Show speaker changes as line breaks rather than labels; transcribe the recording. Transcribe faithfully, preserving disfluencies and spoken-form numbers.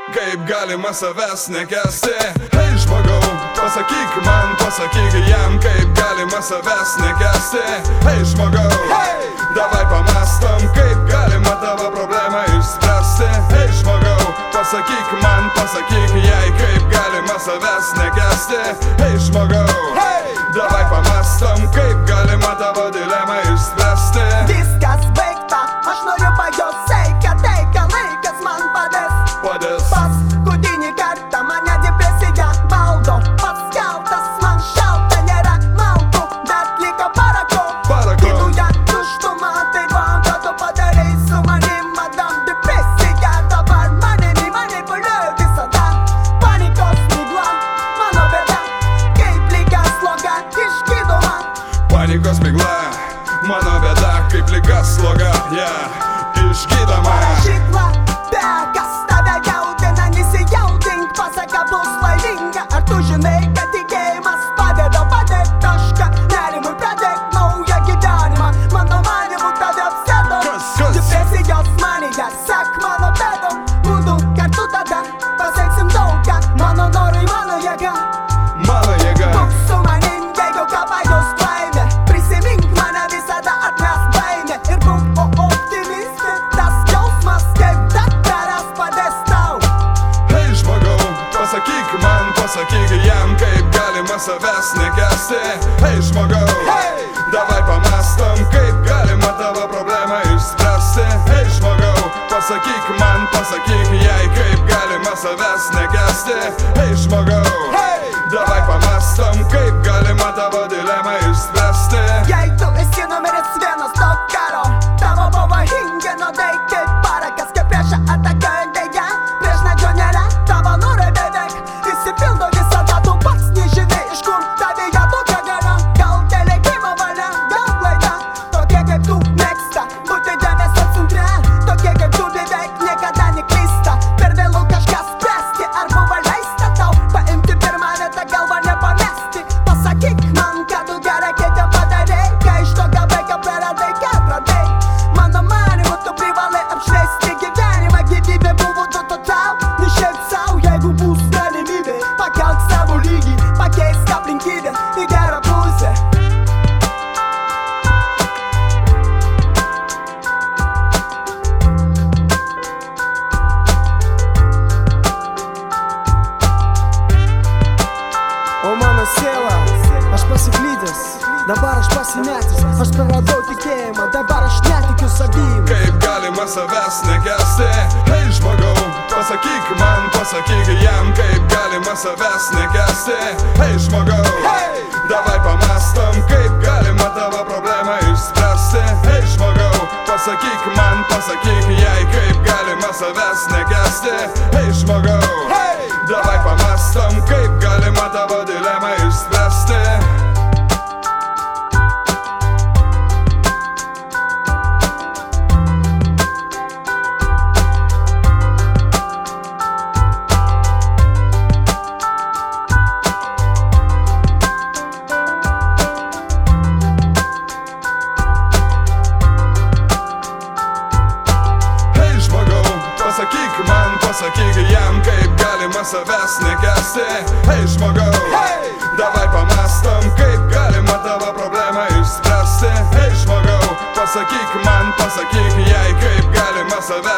Kaip galima savęs nekęsti? Hei žmogau, pasakyk man, pasakyk jam, kaip galima savęs nekęsti? Hei žmogau, hey! Davai pamastom, kaip galima tavo problemą išspręsti? Hei žmogau, pasakyk man, pasakyk jai, kaip galima savęs nekęsti? Hei žmogau, hey! Davai pamastom, kaip galima tavo dilemą išspręsti?
Viskas baigta, aš noriu pajos seikia, teikia laikas man padės.
Padės.
Paskutinį kartą mane depresija valdo, paskeltas man šalta, nėra maltų, bet liko parako.
Parako.
Viduje tuštuma, tai man, ką tu padarei su manim, madam depresija. Dabar manimi manipuliuoju visada, panikos migla, mano bėda, kaip liga sloga išgydoma.
Panikos migla, mano bėda, kaip liga sloga, yeah, išgydoma.
Parašykla, be kas tave jaudina, nesijaudink, pasaka bus laiminga. Ar tu žinai, kad tikėjimas padeda, padėk tašką nerimui, pradėk naują gyvenimą. Mano manimu tave apsėdo
Kas, kas?
depresijos manija, sek mano bėdom, būdu kartu tada pasieksim daugą. Mano norai, mano jėga,
Mano jėga.
būk su manim, jeigu ką pajus laimė. Prisimink mane visada, atmes baimė ir būk o optimistė. Tas jausmas kaip daktaras padės tau.
Hei žmogau, pasakyk man, pasakyk jam, kaip galima savęs nekęsti? Hei žmogau,
Hey!
davai pamastom, kaip galima tavo problemą išspręsti? Hei žmogau, pasakyk man, pasakyk jai, kaip galima savęs nekęsti? Hei žmogau,
Hey!
davai pamastom, kaip galima tavo dilemą išspręsti?
Jei tu esi numeris vienas to karo, tavo pavojingi nuodai kaip parakas, kaip priešą atakuoja deja, prieš nadžio nėra, tavo norai beveik išsipildo visada, tu pats nežinai, iš kur tavyje tokia gana. Gal telekimo valia, gal klaida, tokie kaip tu mėgsta būti dėmesio centre, tokie kaip tu beveik niekada neklysta. Per vėlu kažką spręsti, ar buvo leista tau paimti pirmą vietą, galvą nepamesti. Pasakyk man, ką tu gerai kitą padarei, kai iš tokio vaiką praradai, ką atradai. Mano manimu, tu privalai apšviesti gyvenimą, gyvybė buvo duota tau, ne šiaip sau. Jeigu bus galimybė, pakelk savo lygį, pakeisk aplinkybę į gerą pusę.
O mano siela, aš pasiklydęs, dabar aš pasimetęs, aš praradau tikėjimą, dabar aš netikiu savim.
Kaip galima savęs nekęsti? Hei žmogau, pasakyk man, pasakyk jam, kaip galima savęs nekęsti? Hei žmogau,
Hey!
davai pamastom, kaip galima tavo problemą išspręsti? Hei žmogau, pasakyk man, pasakyk jai, kaip galima savęs nekęsti? Hei žmogau,
Hey!
davai pamastom, kaip galima tavo dilemą išspręsti? Pasakyk man, pasakyk jam, kaip galima savęs nekęsti? Hei žmogau,
Hey!
davai pamastom, kaip galima tavo problemą išspręsti? Hei žmogau, pasakyk man, pasakyk jai, kaip galima savęs